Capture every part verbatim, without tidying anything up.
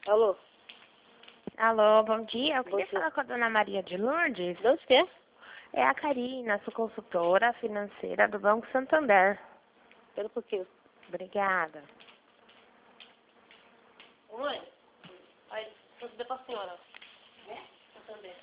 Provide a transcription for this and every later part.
Alô? Alô, bom dia. Eu queria Bom dia. falar com a dona Maria de Lourdes. De onde que é? É a Karina, sou consultora financeira do Banco Santander. Espera um pouquinho. Obrigada. Ô, mãe. Aí, deixa eu dizer pra senhora. É? Santander.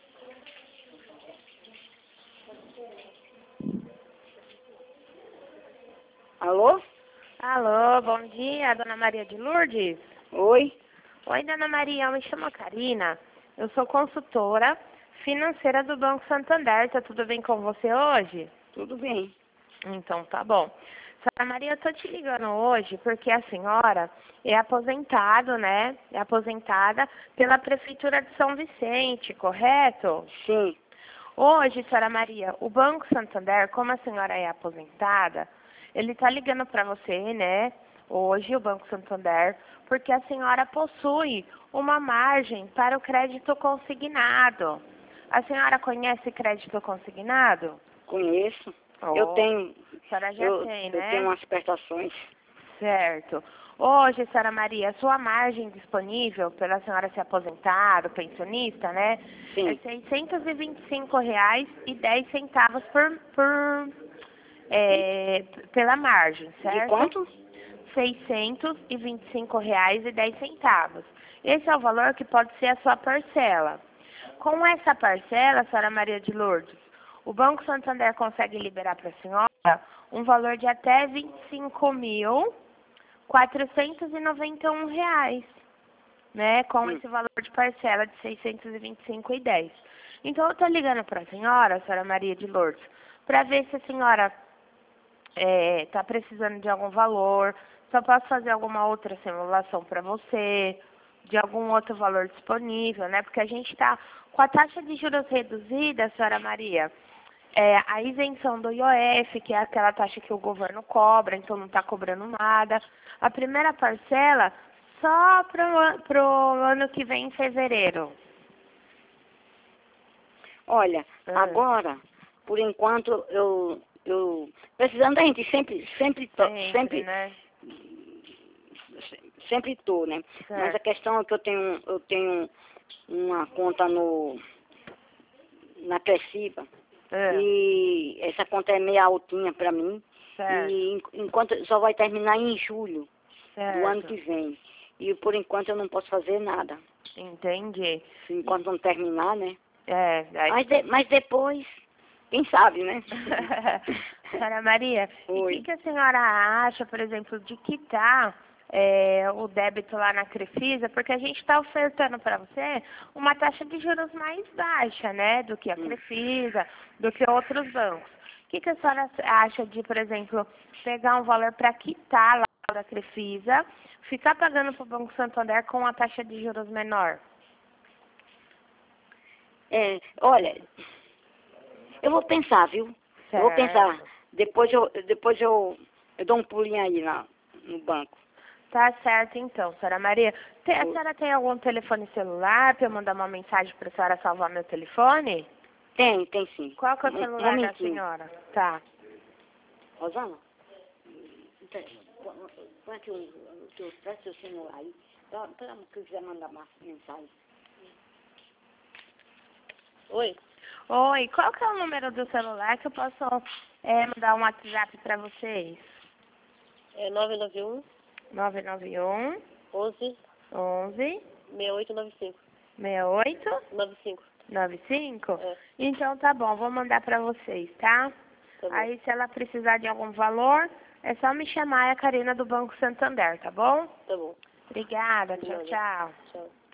Alô? Alô, bom dia, dona Maria de Lourdes. Oi? Oi, dona Maria, eu me chamo Karina. Eu sou consultora financeira do Banco Santander. Tá tudo bem com você hoje? Tudo bem. Então, tá bom. Senhora Maria, eu tô te ligando hoje porque a senhora é aposentado, né? É aposentada pela Prefeitura de São Vicente, correto? Sim. Hoje, senhora Maria, o Banco Santander, como a senhora é aposentada, ele tá ligando para você, né? Hoje, o Banco Santander, porque a senhora possui uma margem para o crédito consignado. A senhora conhece crédito consignado? Conheço. Oh, Eu tenho. a senhora já Eu, tem, eu né? tenho umas prestações. Certo. Hoje, senhora Maria, sua margem disponível pela senhora se aposentar, o pensionista, né? É Sim. seiscentos e vinte e cinco reais e dez centavos por, por é, pela margem, certo? De quanto? seiscentos e vinte e cinco reais e dez centavos. Esse é o valor que pode ser a sua parcela. Com essa parcela, senhora Maria de Lourdes, o Banco Santander consegue liberar para a senhora um valor de até vinte e cinco mil quatrocentos e noventa e um reais, né? Com Hum. esse valor de parcela de seiscentos e vinte e cinco e dez. Então, eu estou ligando para a senhora, a senhora Maria de Lourdes, para ver se a senhora está precisando de algum valor, se eu posso fazer alguma outra simulação para você, de algum outro valor disponível, né? Porque a gente está com a taxa de juros reduzida, senhora Maria, é, a isenção do I O F, que é aquela taxa que o governo cobra, então não está cobrando nada. A primeira parcela só para o ano que vem, em fevereiro. Olha, Ah, agora, por enquanto, eu, eu. Precisando da gente sempre, sempre, to- sempre, sempre, né? sempre tô, né? Mas a Certo. questão é que eu tenho, eu tenho uma conta no, na Cresciba. Ah, E essa conta é meio altinha para mim. certo, E en- enquanto só vai terminar em julho do ano certo. que vem. E por enquanto eu não posso fazer nada. Entendi. Enquanto não terminar, né? É, aí... Mas, de- mas depois, quem sabe, né? Senhora Maria, e o Oi. que, que a senhora acha, por exemplo, de quitar é, o débito lá na Crefisa? Porque a gente está ofertando para você uma taxa de juros mais baixa, né, do que a Hum. Crefisa, do que outros bancos. O que, que a senhora acha de, por exemplo, pegar um valor para quitar lá da Crefisa, ficar pagando para o Banco Santander com uma taxa de juros menor? É, olha, eu vou pensar, viu? Eu vou pensar. Certo. Depois eu, depois eu, eu dou um pulinho aí na, no banco. Tá certo então, senhora Maria. Tem- a Oi. senhora tem algum telefone celular para eu mandar uma mensagem para a senhora salvar meu telefone? Tem, tem sim. Qual que é o Um, um celular da momentinho. senhora? Tá. Rosana, então, põe põe aqui o, o teu, traz seu celular aí. Para que eu quiser mandar uma mensagem. Oi? Oi, qual que é o número do celular que eu posso é, mandar um WhatsApp para vocês? É nove nove um, nove nove um, onze, onze, seis oito nove cinco. sessenta e oito, nove cinco. noventa e cinco? É, Então tá bom, vou mandar para vocês, tá? tá bom. Aí se ela precisar de algum valor, é só me chamar, é a Karina do Banco Santander, tá bom? Tá bom. Obrigada, De tchau, nada. tchau. Tchau.